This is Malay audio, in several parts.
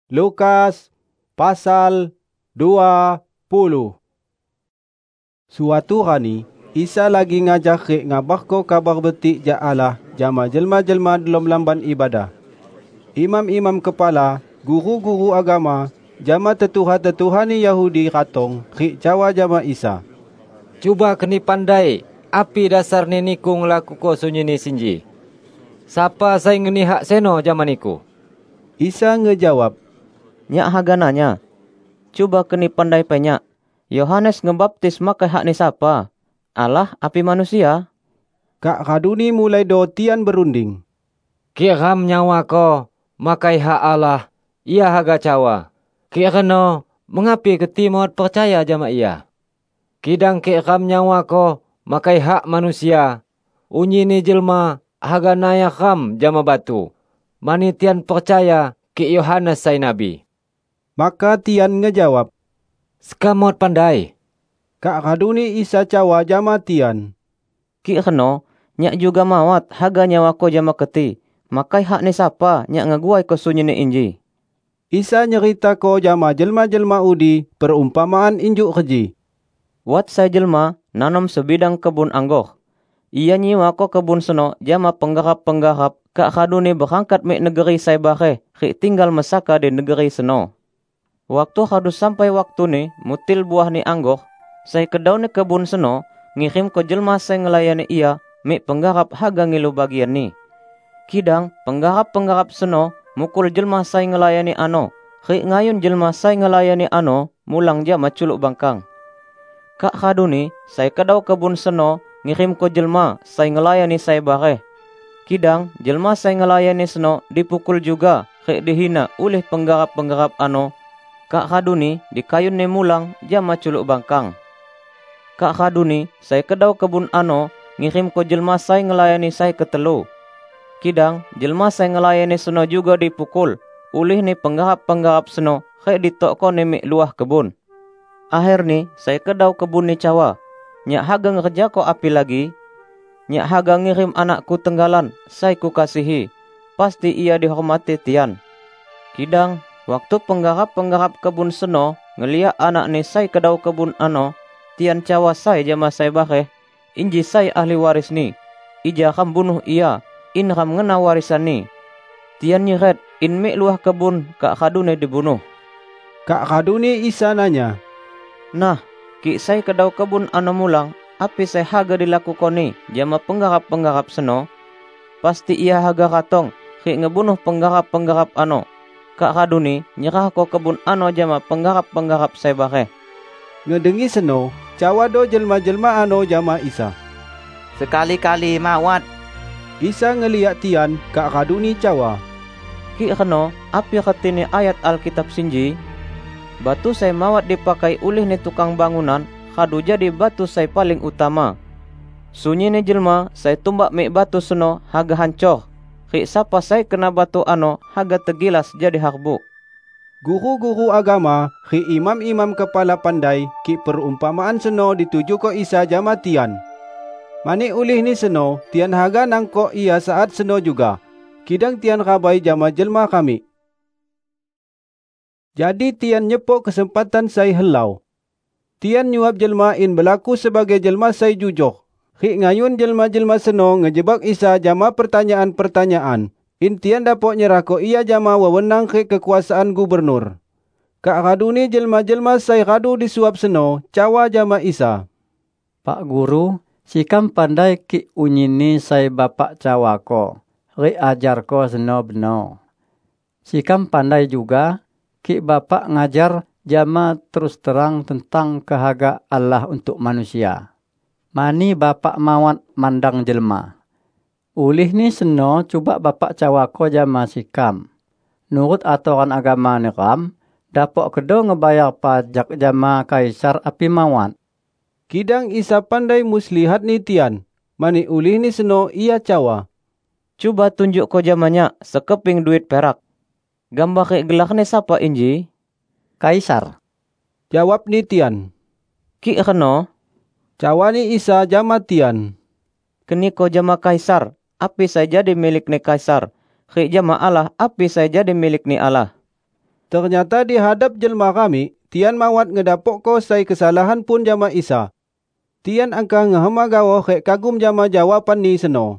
Lukas pasal 20. Suatu hari Isa lagi ngajak rek ngabarko kabar betik ja Allah jama jelma-jelma dalam lamban ibadah. Imam-imam kepala, guru-guru agama, jama tetuha-tetuhani Yahudi ratong rek cawa jama Isa. Cuba keni pandai, api dasar ni niku ngelaku ko sunyi ni sinji. Siapa saya ngeni hak seno jaman niku? Isa ngejawab, Nyak hagananya. Cuba keni pandai penyak. Yohanes ngebaptis makai hak ni siapa? Allah api manusia? Kak Kaduni mulai dotian berunding. Kiram nyawa ko, makai hak Allah, ia haga cawa. Kirano, mengapi ketimot percaya jama ia? Kidang kiram nyawa ko, makai hak manusia. Unyi ni jelma, haga nayak ram jama batu. Manitian percaya ki Yohanes say nabi. Maka Tian ngejawab, Sekamot pandai. Kak Kaduni Isa cawa jama Tian. Ki keno, nyak juga mawat haga nyawa ko jama keti. Makai hak ni siapa nyak ngaguai ko sunyi ni inji. Isa nyerita ko jama jelma-jelma udi perumpamaan injuk keji. Wat saya jelma nanam sebidang kebun anggur. Ia nyiwa ko kebun seno jama penggarap-penggarap Kak Kaduni berangkat mek negeri saya bare, rik tinggal mesaka di negeri seno. Waktu kadu sampai waktu ni mutil buah ni anggur, saya kedau ni kebun seno ngirim ko jelma saya ngelayani ia mek penggarap haga ngilu bagian ni. Kidang penggarap-penggarap seno mukul jelma saya ngelayani ano, rik ngayun jelma saya ngelayani ano mulang jama culuk bangkang. Kak Kaduni saya kedau kebun seno ngirim ko jelma saya ngelayani saya bare. Kidang jelma saya ngelayani seno dipukul juga, rik dihina oleh penggarap-penggarap ano. Kak Kaduni dikayun ni mulang jama culuk bangkang. Kak Kaduni saya kedau kebun ano ngirim ko jelma saya ngelayani saya ketelu. Kidang jelma saya ngelayani seno juga dipukul oleh ni penggarap-penggarap seno, rik ditok ko ni mek luah kebun. Akhir ni saya kedau kebun ni cawa. Nyak haga ngerja ko api lagi. Nyak haga ngirim anakku tenggalan, saya ku kasihi. Pasti ia dihormati Tian. Kidang, waktu penggarap-penggarap kebun seno, ngeliat anak ni saya kedau kebun ano, Tian cawa saya jama saya bare, inji saya ahli waris ni. Ija ram bunuh ia, in ram ngena warisan ni. Tian nyiret, in mek luah kebun, Kak Kaduni dibunuh. Kak Kaduni Isa nanya, Nah, ki saya kedau kebun ano mulang, api saya haga dilakukan ni jama penggarap-penggarap seno. Pasti ia haga ratong, rik ngebunuh penggarap-penggarap ano. Kak Kaduni nyerah ko kebun ano jama penggarap-penggarap saya bare. Ngedengi seno, cawa do jelma-jelma ano jama Isa. Sekali-kali mawat. Isa ngeliat Tian, Kak Kaduni cawa. Ki keno, api ketini ayat Alkitab sinji. Batu saya mawat dipakai oleh ni tukang bangunan, kadu jadi batu saya paling utama. Sunyi ni jelma, saya tumbak mek batu seno haga hancur. Rik sapa saya kena batu ano haga tegilas jadi harbu. Guru-guru agama, ri imam-imam kepala pandai, ki perumpamaan seno dituju ko Isa jama Tian. Mani ulih ni seno, Tian haga nangkok ia saat seno juga. Kidang Tian rabai jama jelma kami. Jadi Tian nyepok kesempatan saya helau. Tian nyuap jelma in berlaku sebagai jelma saya jujur. Rik ngayun jelma-jelma seno ngejebak Isa jama pertanyaan-pertanyaan. In Tian dapok nyerako ia jama wewenang rik kekuasaan gubernur. Kak Kaduni jelma-jelma saya radu disuap seno cawa jama Isa. Pak Guru, sikam pandai ki unyini saya bapak cawako. Rik ajar ko seno beno. Sikam pandai juga ki bapak ngajar jama terus terang tentang kehaga Allah untuk manusia. Mani bapak mawat mandang jelma. Ulih ni seno cuba bapak cawako jama sikam. Nurut aturan agama ni ram, dapok kedo ngebayar pajak jama kaisar api mawat. Kidang Isa pandai muslihat ni Tian. Mani ulih ni seno ia cawa. Cuba tunjuk ko jamanya sekeping duit perak. Gambar rik gelar ni siapa inji? Kaisar. Jawab ni Tian. Ki keno, cawa ni Isa jama Tian. Keni ko jama kaisar, api saya jadi milik ni kaisar. Rik jama Allah, api saya jadi milik ni Allah. Ternyata di hadap jelma kami, tian mawat ngedapok ko sai kesalahan pun jama Isa. Tian angka ngehema gawo rek kagum jama jawapan ni seno.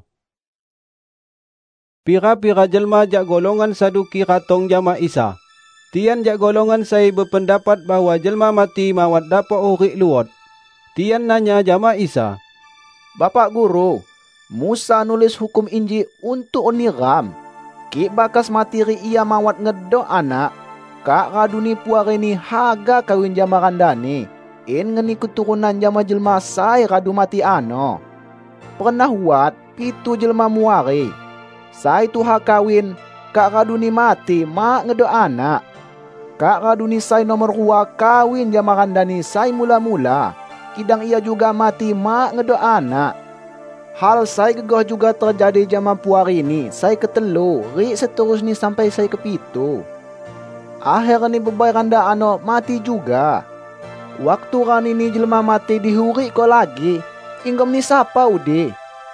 Pira-pira jelma jak golongan Saduki ratong jama Isa. Tian jak golongan sai berpendapat bahawa jelma mati mawat dapok hurik luot. Tian nanya jama Isa, Bapak Guru, Musa nulis hukum Injil untuk oniram. Ki bakas mati ri ia mawat ngedok anak. Kak raduni puari ni haga kawin jama randani. In ngeni keturunan jama jelma sai radu mati ano. Pernah wat pitu jelma muari. Sai tuha kawin, kak raduni mati mak ngedok anak. Kak raduni sai nomor 2 kawin jama randani sai mula-mula. Kidang ia juga mati mak ngedok anak. Hal sai gegah juga terjadi jama puari ni. Sai ketelu, ri seterusnya sampai sai kepitu. Akhir ni bebai randa ano mati juga. Waktu rani ni jelma mati dihuri ko lagi. Inggom ni siapa ude?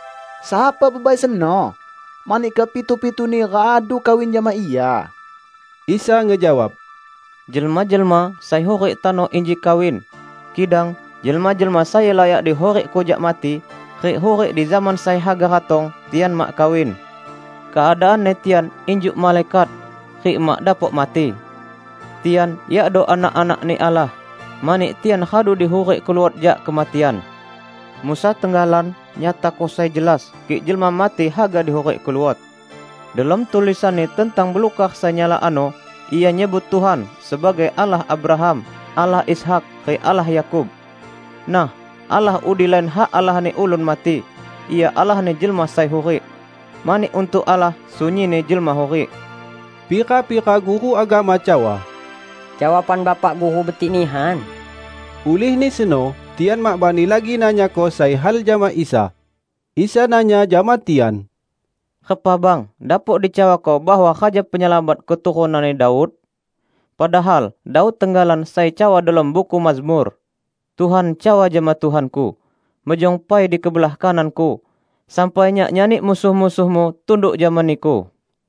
Siapa bebai seno? Mani ke pitu-pitu ni radu kawin jama ia. Isa ngejawab, Jelma-jelma sai horik tano inji kawin. Kidang jelma-jelma saya layak dihorik kojak mati. Rik horik di zaman sai haga ratong tian mak kawin. Keadaan netian injuk malaikat. Rik mak dapok mati. Tian ya do anak-anak ni Allah. Mani tian hadu dihurik keluar jak kematian. Musa tenggalan nyata kosai jelas ki jelma mati haga dihurik keluar. Dalam tulisan ni tentang belukah sanyala ano, ia nyebut Tuhan sebagai Allah Abraham, Allah Ishak, ke Allah Yakub. Nah, Allah udilain hak Allah ni ulun mati. Ia Allah ni jelma sai hurik. Mani untuk Allah sunyi ni jelma hurik. Pira-pira guru agama cawa. Jawapan Bapak Guru betik nihan. Ulih ni seno, tian mak bani lagi nanya ko sai hal jama Isa. Isa nanya jama tian, Kepa bang, dapok dicawa kau bahwa haja penyelamat keturunan Daud. Padahal Daud tenggalan sai cawa dalam buku Mazmur. Tuhan cawa jama Tuhanku, mejongpai di kebelah kananku, sampai nyanyi musuh-musuhmu tunduk jamaniku.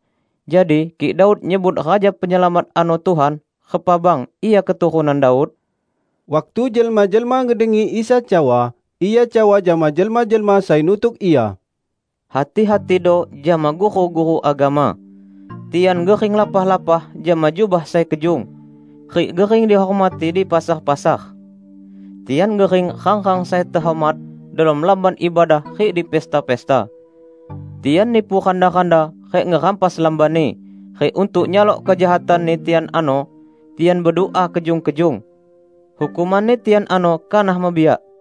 Jadi Ki Daud nyebut raja penyelamat ano Tuhan. Kepa bang, ia keturunan Daud. Waktu jelma-jelma ngedengi Isa cawa, ia cawa jama jelma-jelma sai nutuk ia. Hati-hati do jama guru-guru agama. Tian gering lapah-lapah jama jubah sai kejung. Rik gering dihormati di pasar-pasar. Tian gering khang-khang sai terhormat dalam lamban ibadah rik di pesta-pesta. Tian nipu kanda-kanda rik ngerampas lamban ni. Rik untuk nyalok kejahatan ni tian ano, tian berdoa kejung-kejung. Hukuman ni tian ano kanah mabiak.